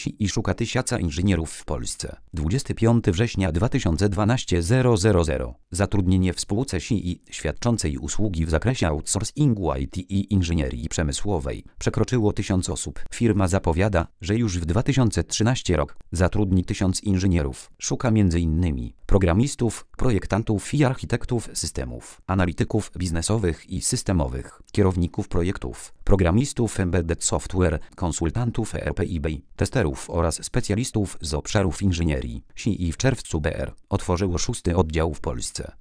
SI szuka 1000 inżynierów w Polsce. 25 września 2012 000. Zatrudnienie w spółce SI świadczącej usługi w zakresie outsourcingu IT i inżynierii przemysłowej przekroczyło 1000 osób. Firma zapowiada, że już w 2013 rok zatrudni 1000 inżynierów. Szuka m.in. programistów, projektantów i architektów systemów, analityków biznesowych i systemowych, kierowników projektów, programistów embedded software, konsultantów ERP i BI, testerów oraz specjalistów z obszarów inżynierii. SI w czerwcu BR otworzyło 6. oddział w Polsce.